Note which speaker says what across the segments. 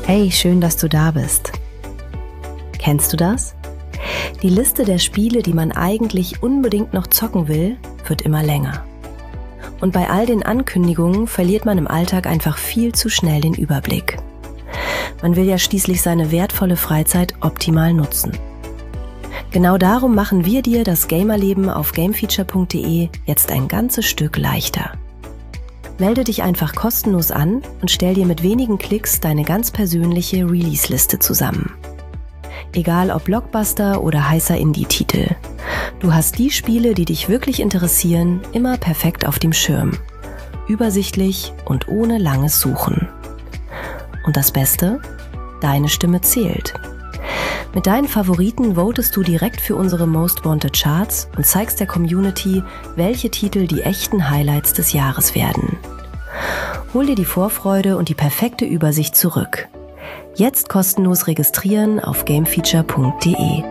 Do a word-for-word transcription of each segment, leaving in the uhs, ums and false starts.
Speaker 1: Hey, schön, dass du da bist. Kennst du das? Die Liste der Spiele, die man eigentlich unbedingt noch zocken will, wird immer länger. Und bei all den Ankündigungen verliert man im Alltag einfach viel zu schnell den Überblick. Man will ja schließlich seine wertvolle Freizeit optimal nutzen. Genau darum machen wir dir das Gamerleben auf gamefeature punkt de jetzt ein ganzes Stück leichter. Melde dich einfach kostenlos an und stell dir mit wenigen Klicks deine ganz persönliche Release-Liste zusammen. Egal ob Blockbuster oder heißer Indie-Titel. Du hast die Spiele, die dich wirklich interessieren, immer perfekt auf dem Schirm. Übersichtlich und ohne langes Suchen. Und das Beste? Deine Stimme zählt. Mit deinen Favoriten votest du direkt für unsere Most Wanted Charts und zeigst der Community, welche Titel die echten Highlights des Jahres werden. Hol dir die Vorfreude und die perfekte Übersicht zurück. Jetzt kostenlos registrieren auf gamefeature punkt de.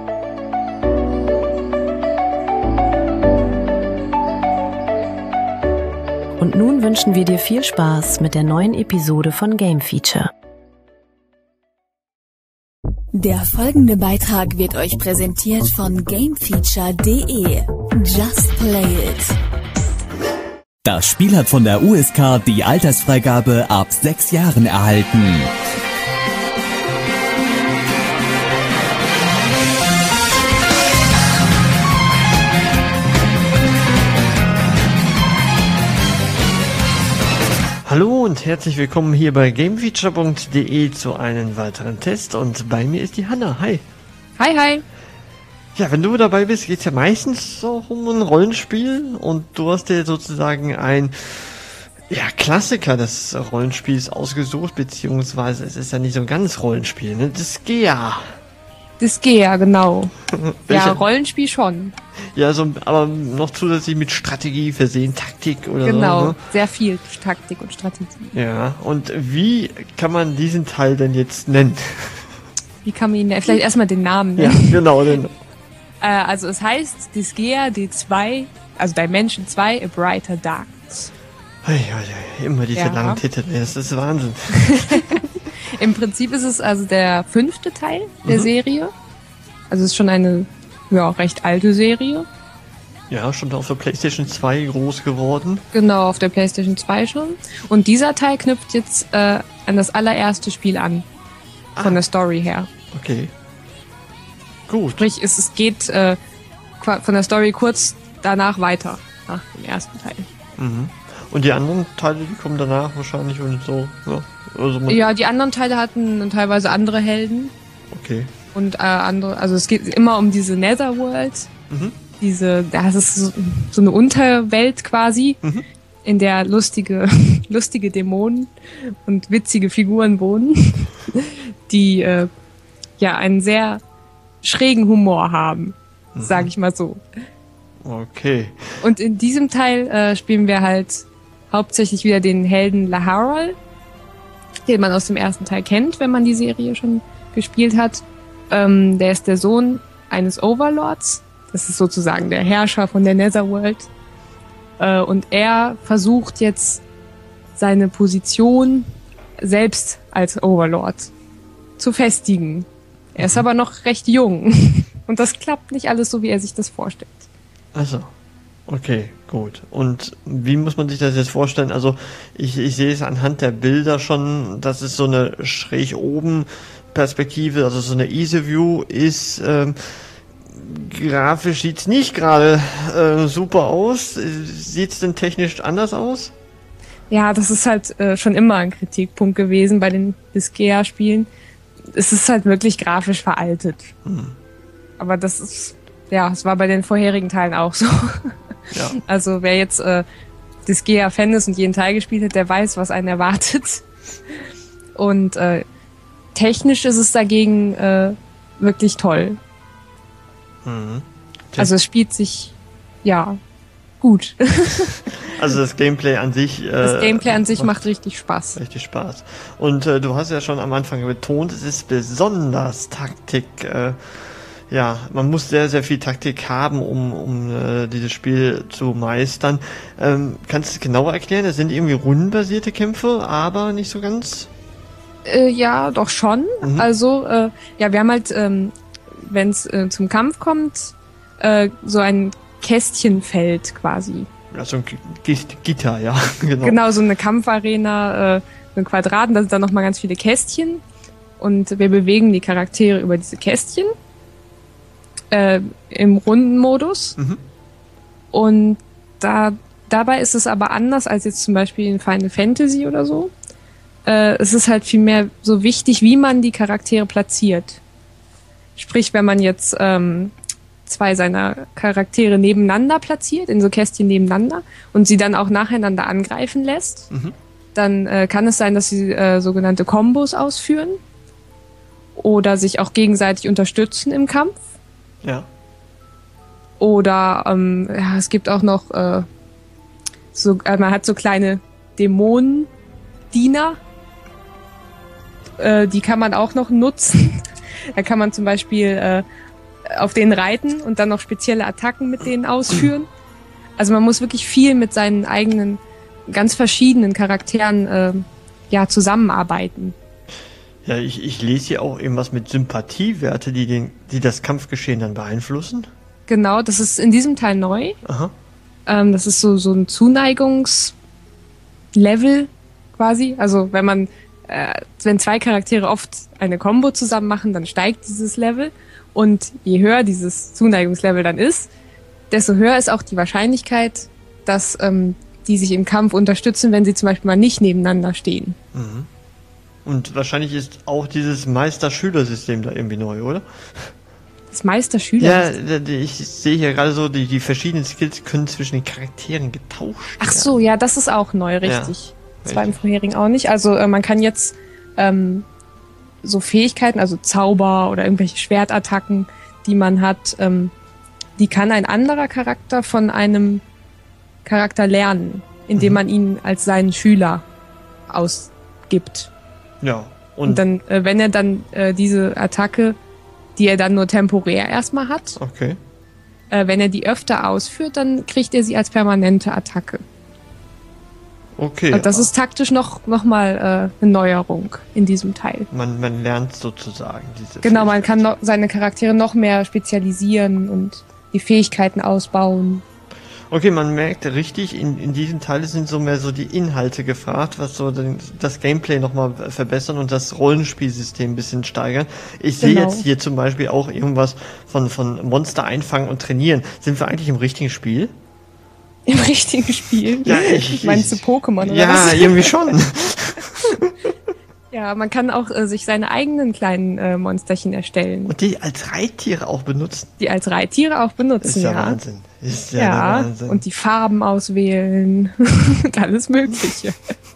Speaker 1: Und nun wünschen wir dir viel Spaß mit der neuen Episode von Game Feature.
Speaker 2: Der folgende Beitrag wird euch präsentiert von gamefeature punkt de. Just play it.
Speaker 3: Das Spiel hat von der U S K die Altersfreigabe ab sechs Jahren erhalten.
Speaker 4: Hallo und herzlich willkommen hier bei gamefeature punkt de zu einem weiteren Test und bei mir ist die Hanna. Hi.
Speaker 5: Hi, hi.
Speaker 4: Ja, wenn du dabei bist, geht's ja meistens auch um ein Rollenspiel und du hast dir sozusagen ein ja, Klassiker des Rollenspiels ausgesucht, beziehungsweise es ist ja nicht so ein ganz Rollenspiel, ne? Disgaea.
Speaker 5: Disgaea, genau.
Speaker 4: Welcher?
Speaker 5: Ja, Rollenspiel schon.
Speaker 4: Ja, so, aber noch zusätzlich mit Strategie versehen, Taktik oder
Speaker 5: genau,
Speaker 4: so. Genau, ne?
Speaker 5: Sehr viel Taktik und Strategie.
Speaker 4: Ja, und wie kann man diesen Teil denn jetzt nennen?
Speaker 5: Wie kann man ihn nennen? Vielleicht erstmal den Namen
Speaker 4: Ja,
Speaker 5: nennen.
Speaker 4: genau. Den.
Speaker 5: äh, also es heißt Disgaea D zwei, also Dimension zwei, A Brighter Darkness.
Speaker 4: Ja, ja, immer diese
Speaker 5: Ja.
Speaker 4: langen Titel, das ist Wahnsinn.
Speaker 5: Im Prinzip ist es also der fünfte Teil der
Speaker 4: Mhm.
Speaker 5: Serie. Also es ist schon eine ja, recht alte Serie.
Speaker 4: Ja, schon auf der PlayStation zwei groß geworden.
Speaker 5: Genau, auf der PlayStation zwei schon. Und dieser Teil knüpft jetzt äh, an das allererste Spiel an. Von
Speaker 4: Ah.
Speaker 5: der Story her.
Speaker 4: Okay. Gut.
Speaker 5: Sprich, es, es geht äh, qua- von der Story kurz danach weiter, nach dem ersten Teil.
Speaker 4: Mhm. Und die anderen Teile, die kommen danach wahrscheinlich und so. Ja, also man,
Speaker 5: Ja, die anderen Teile hatten teilweise andere Helden
Speaker 4: okay.
Speaker 5: und äh, andere, also es geht immer um diese Netherworld,
Speaker 4: Mhm.
Speaker 5: diese, das ist so, so eine Unterwelt quasi,
Speaker 4: Mhm.
Speaker 5: in der lustige, lustige Dämonen und witzige Figuren wohnen, die äh, ja einen sehr schrägen Humor haben,
Speaker 4: Mhm.
Speaker 5: sag ich mal so.
Speaker 4: Okay.
Speaker 5: Und in diesem Teil äh, spielen wir halt hauptsächlich wieder den Helden Laharol, den man aus dem ersten Teil kennt, wenn man die Serie schon gespielt hat. Ähm, der ist der Sohn eines Overlords. Das ist sozusagen der Herrscher von der Netherworld. Äh, und er versucht jetzt seine Position selbst als Overlord zu festigen. Er ist aber noch recht jung. Und das klappt nicht alles so, wie er sich das vorstellt.
Speaker 4: Also, okay, gut. Und wie muss man sich das jetzt vorstellen? Also, ich, ich sehe es anhand der Bilder schon, dass es so eine schräg oben Perspektive, also so eine Easy View ist. Ähm, grafisch sieht's nicht gerade äh, super aus. Sieht's denn technisch anders aus?
Speaker 5: Ja, das ist halt äh, schon immer ein Kritikpunkt gewesen bei den Disgaea-Spielen. Es ist halt wirklich grafisch veraltet.
Speaker 4: Hm.
Speaker 5: Aber das ist, ja, es war bei den vorherigen Teilen auch so.
Speaker 4: Ja.
Speaker 5: Also wer jetzt äh, Disgaea-Fan ist und jeden Teil gespielt hat, der weiß, was einen erwartet. Und äh, technisch ist es dagegen äh, wirklich toll.
Speaker 4: Mhm.
Speaker 5: Also es spielt sich, ja, gut.
Speaker 4: Also das Gameplay an sich... Äh,
Speaker 5: Das Gameplay an sich macht richtig Spaß.
Speaker 4: Richtig Spaß. Und äh, du hast ja schon am Anfang betont, es ist besonders Taktik. Äh, ja, man muss sehr, sehr viel Taktik haben, um, um äh, dieses Spiel zu meistern. Ähm, kannst du es genauer erklären? Es sind irgendwie rundenbasierte Kämpfe, aber nicht so ganz...
Speaker 5: Äh, ja, doch schon.
Speaker 4: Mhm.
Speaker 5: Also, äh, ja, wir haben halt, ähm, wenn es äh, zum Kampf kommt, äh, so ein Kästchenfeld quasi.
Speaker 4: Ja, so ein G- G- Gitter, ja, genau.
Speaker 5: Genau, so eine Kampfarena, äh, so ein Quadrat, und da sind dann nochmal ganz viele Kästchen. Und wir bewegen die Charaktere über diese Kästchen äh, im Rundenmodus.
Speaker 4: Mhm.
Speaker 5: Und da, dabei ist es aber anders als jetzt zum Beispiel in Final Fantasy oder so. Äh, es ist halt vielmehr so wichtig, wie man die Charaktere platziert. Sprich, wenn man jetzt ähm, zwei seiner Charaktere nebeneinander platziert, in so Kästchen nebeneinander, und sie dann auch nacheinander angreifen lässt,
Speaker 4: Mhm.
Speaker 5: dann äh, kann es sein, dass sie äh, sogenannte Kombos ausführen oder sich auch gegenseitig unterstützen im Kampf.
Speaker 4: Ja.
Speaker 5: Oder ähm, ja, es gibt auch noch äh, so, äh, man hat so kleine Dämonendiener, äh, die kann man auch noch nutzen. Da kann man zum Beispiel äh, auf denen reiten und dann noch spezielle Attacken mit denen ausführen. Also man muss wirklich viel mit seinen eigenen, ganz verschiedenen Charakteren äh, ja, zusammenarbeiten.
Speaker 4: Ja, ich, ich lese hier auch irgendwas mit Sympathiewerte, die, den, die das Kampfgeschehen dann beeinflussen.
Speaker 5: Genau, das ist in diesem Teil neu.
Speaker 4: Aha.
Speaker 5: Ähm, das ist so, so ein Zuneigungs- Level quasi. Also wenn man, äh, wenn zwei Charaktere oft eine Combo zusammen machen, dann steigt dieses Level. Und je höher dieses Zuneigungslevel dann ist, desto höher ist auch die Wahrscheinlichkeit, dass ähm, die sich im Kampf unterstützen, wenn sie zum Beispiel mal nicht nebeneinander stehen.
Speaker 4: Mhm. Und wahrscheinlich ist auch dieses Meister-Schüler-System da irgendwie neu, oder?
Speaker 5: Das Meister-Schüler.
Speaker 4: Ja, d- d- ich sehe hier gerade so, die, die verschiedenen Skills können zwischen den Charakteren getauscht werden.
Speaker 5: Ach so, ja, das ist auch neu, richtig. Das war im
Speaker 4: richtig.
Speaker 5: vorherigen auch nicht. Also äh, man kann jetzt ähm, so Fähigkeiten, also Zauber oder irgendwelche Schwertattacken, die man hat, ähm, die kann ein anderer Charakter von einem Charakter lernen, indem
Speaker 4: Mhm.
Speaker 5: man ihn als seinen Schüler ausgibt.
Speaker 4: Ja.
Speaker 5: Und,
Speaker 4: Und,
Speaker 5: dann, äh, wenn er dann äh, diese Attacke, die er dann nur temporär erstmal hat,
Speaker 4: okay.
Speaker 5: äh, wenn er die öfter ausführt, dann kriegt er sie als permanente Attacke.
Speaker 4: Okay.
Speaker 5: Und das ist taktisch noch, noch mal äh, eine Neuerung in diesem Teil.
Speaker 4: Man, man lernt sozusagen diese
Speaker 5: Genau, man kann
Speaker 4: Fähigkeit.
Speaker 5: noch seine Charaktere noch mehr spezialisieren und die Fähigkeiten ausbauen.
Speaker 4: Okay, man merkt richtig, in, in diesem Teil sind so mehr so die Inhalte gefragt, was so den, das Gameplay nochmal verbessern und das Rollenspielsystem ein bisschen steigern. Ich sehe
Speaker 5: Genau.
Speaker 4: jetzt hier zum Beispiel auch irgendwas von, von Monster einfangen und trainieren. Sind wir eigentlich im richtigen Spiel?
Speaker 5: Im richtigen Spiel.
Speaker 4: Ja, ich-
Speaker 5: Meinst du
Speaker 4: ich-
Speaker 5: Pokémon oder
Speaker 4: Ja,
Speaker 5: was?
Speaker 4: irgendwie schon.
Speaker 5: Ja, man kann auch äh, sich seine eigenen kleinen äh, Monsterchen erstellen,
Speaker 4: Und die als Reittiere auch benutzen.
Speaker 5: die als Reittiere auch benutzen.
Speaker 4: Ist ja,
Speaker 5: ja.
Speaker 4: Wahnsinn. Ist ja,
Speaker 5: Ja,
Speaker 4: der Wahnsinn.
Speaker 5: und die Farben auswählen und alles Mögliche.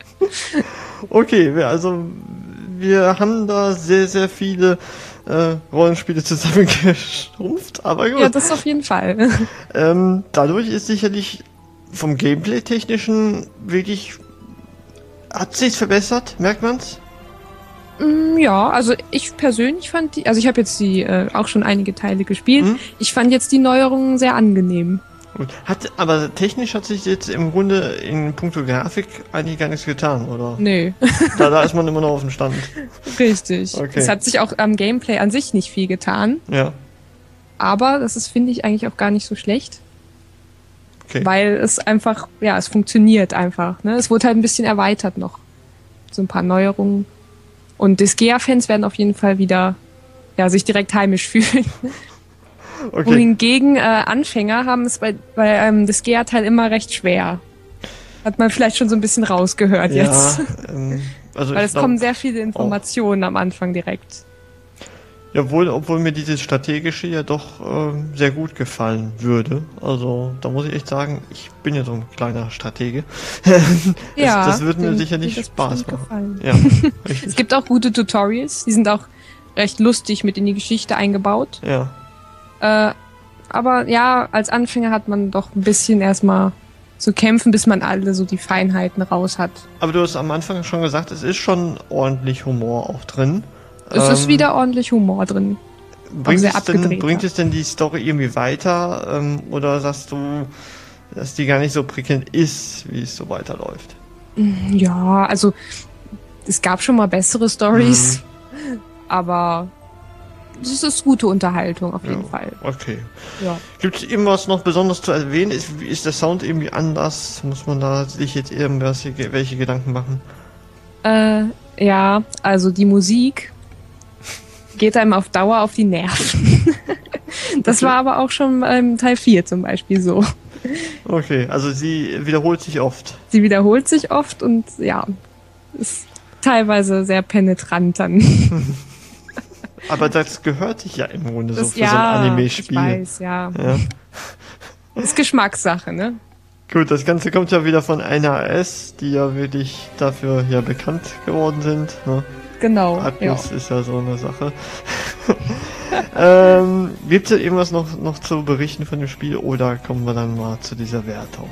Speaker 4: Okay, wir- also wir haben da sehr, sehr viele äh, Rollenspiele zusammengeschrumpft, aber gut.
Speaker 5: Ja, das auf jeden Fall.
Speaker 4: ähm, dadurch ist sicherlich vom Gameplay-Technischen wirklich, hat sich's verbessert, merkt man's?
Speaker 5: Mm, Ja, also ich persönlich fand die, also ich habe jetzt die äh, auch schon einige Teile gespielt.
Speaker 4: Mhm.
Speaker 5: Ich fand jetzt die Neuerungen sehr angenehm.
Speaker 4: Gut. Hat, aber technisch hat sich jetzt im Grunde in puncto Grafik eigentlich gar nichts getan, oder?
Speaker 5: Nö,
Speaker 4: Da, da ist man immer noch auf dem Stand.
Speaker 5: richtig.
Speaker 4: Okay.
Speaker 5: Es hat sich auch am Gameplay an sich nicht viel getan,
Speaker 4: Ja,
Speaker 5: aber das ist, finde ich, eigentlich auch gar nicht so schlecht,
Speaker 4: okay.
Speaker 5: weil es einfach, ja, es funktioniert einfach. Ne? Es wurde halt ein bisschen erweitert noch. So ein paar Neuerungen. Und Disgaea-Fans werden auf jeden Fall wieder, ja, sich direkt heimisch fühlen.
Speaker 4: okay.
Speaker 5: Wohingegen äh, Anfänger haben es bei, bei einem Disgaea-Teil immer recht schwer. Hat man vielleicht schon so ein bisschen rausgehört
Speaker 4: Ja,
Speaker 5: jetzt.
Speaker 4: ähm, also
Speaker 5: Weil
Speaker 4: ich
Speaker 5: es
Speaker 4: glaub,
Speaker 5: kommen sehr viele Informationen am Anfang direkt.
Speaker 4: Jawohl, obwohl mir dieses strategische ja doch ähm, sehr gut gefallen würde. Also da muss ich echt sagen, ich bin ja so ein kleiner Stratege.
Speaker 5: Ja,
Speaker 4: das, das würde mir
Speaker 5: dem
Speaker 4: sicherlich
Speaker 5: wird das
Speaker 4: Spaß
Speaker 5: bestimmt
Speaker 4: machen.
Speaker 5: gefallen.
Speaker 4: Ja,
Speaker 5: Es
Speaker 4: richtig.
Speaker 5: gibt auch gute Tutorials, die sind auch recht lustig mit in die Geschichte eingebaut.
Speaker 4: Ja,
Speaker 5: Äh, aber ja, als Anfänger hat man doch ein bisschen erstmal zu kämpfen, bis man alle so die Feinheiten raus hat.
Speaker 4: aber du hast am Anfang schon gesagt, es ist schon ordentlich Humor auch drin.
Speaker 5: Es ist
Speaker 4: Ähm,
Speaker 5: wieder ordentlich Humor drin.
Speaker 4: bringt
Speaker 5: sehr
Speaker 4: es denn,
Speaker 5: abgedrehter.
Speaker 4: bringt es denn die Story irgendwie weiter? Ähm, oder sagst du, dass die gar nicht so prickelnd ist, wie es so weiterläuft?
Speaker 5: Ja, also es gab schon mal bessere Stories, mhm. aber es ist gute Unterhaltung auf jeden
Speaker 4: ja,
Speaker 5: Fall.
Speaker 4: Okay.
Speaker 5: Ja.
Speaker 4: Gibt es irgendwas noch besonders zu erwähnen? Ist, ist der Sound irgendwie anders? Muss man da sich jetzt irgendwas, welche Gedanken machen?
Speaker 5: Äh, ja, also die Musik geht einem auf Dauer auf die Nerven. Das okay. war aber auch schon beim Teil vier zum Beispiel so.
Speaker 4: Okay, also sie wiederholt sich oft.
Speaker 5: Sie wiederholt sich oft und ja, ist teilweise sehr penetrant dann.
Speaker 4: Aber das gehört sich ja im Grunde
Speaker 5: das,
Speaker 4: so für
Speaker 5: ja,
Speaker 4: so ein Anime-Spiel.
Speaker 5: Ich weiß, ja.
Speaker 4: ja.
Speaker 5: Ist Geschmackssache, ne?
Speaker 4: Gut, das Ganze kommt ja wieder von N H S, die ja wirklich dafür ja bekannt geworden sind. Ne?
Speaker 5: Genau.
Speaker 4: Atlus
Speaker 5: ja.
Speaker 4: ist ja so eine Sache. ähm, Gibt es irgendwas noch, noch zu berichten von dem Spiel oder kommen wir dann mal zu dieser Wertung?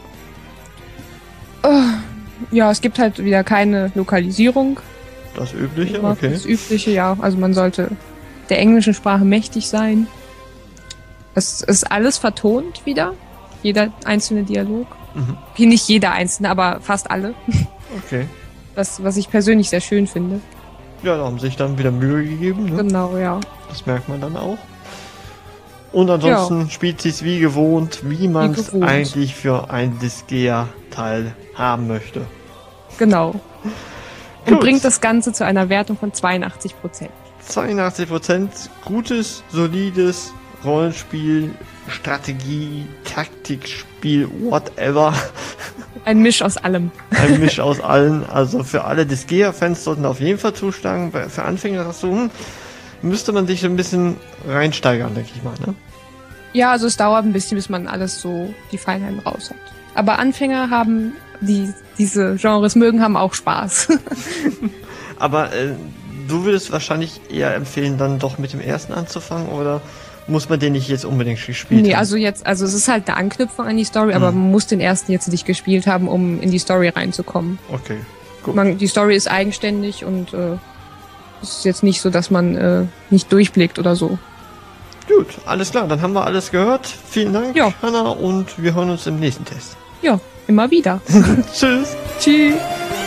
Speaker 5: Ja, es gibt halt wieder keine Lokalisierung.
Speaker 4: Das Übliche, okay.
Speaker 5: Das Übliche, ja. Also man sollte der englischen Sprache mächtig sein. Es ist alles vertont wieder. Jeder einzelne Dialog. Mhm. Hier nicht jeder einzelne, aber fast alle.
Speaker 4: Okay.
Speaker 5: Was, was ich persönlich sehr schön finde.
Speaker 4: Ja, da haben sich dann wieder Mühe gegeben. Ne?
Speaker 5: Genau, ja.
Speaker 4: Das merkt man dann auch. Und ansonsten ja. spielt sich's wie gewohnt, wie man es eigentlich für ein Disgaea-Teil haben möchte.
Speaker 5: Genau. Und Gut. bringt das Ganze zu einer Wertung von zweiundachtzig Prozent.
Speaker 4: zweiundachtzig Prozent, gutes, solides Rollenspiel, Strategie, Taktikspiel, whatever.
Speaker 5: Ein Misch aus allem.
Speaker 4: Ein Misch aus allen. Also für alle Disgaea-Fans sollten auf jeden Fall zuschlagen. Für Anfänger sagst du, hm, müsste man sich ein bisschen reinsteigern, denke ich mal, ne?
Speaker 5: Ja, also es dauert ein bisschen, bis man alles so die Feinheiten raus hat. Aber Anfänger haben, die diese Genres mögen, haben auch Spaß.
Speaker 4: Aber äh, du würdest wahrscheinlich eher empfehlen, dann doch mit dem ersten anzufangen, oder muss man den nicht jetzt unbedingt gespielt
Speaker 5: nee,
Speaker 4: haben?
Speaker 5: also jetzt, also es ist halt eine Anknüpfung an die Story, hm. aber man muss den ersten jetzt nicht gespielt haben, um in die Story reinzukommen.
Speaker 4: Okay, gut.
Speaker 5: Man, die Story ist eigenständig und äh, es ist jetzt nicht so, dass man äh, nicht durchblickt oder so.
Speaker 4: Gut, alles klar, dann haben wir alles gehört. Vielen Dank,
Speaker 5: ja.
Speaker 4: Hanna, und wir hören uns im nächsten Test.
Speaker 5: Ja, immer wieder.
Speaker 4: Tschüss.
Speaker 5: Tschüss.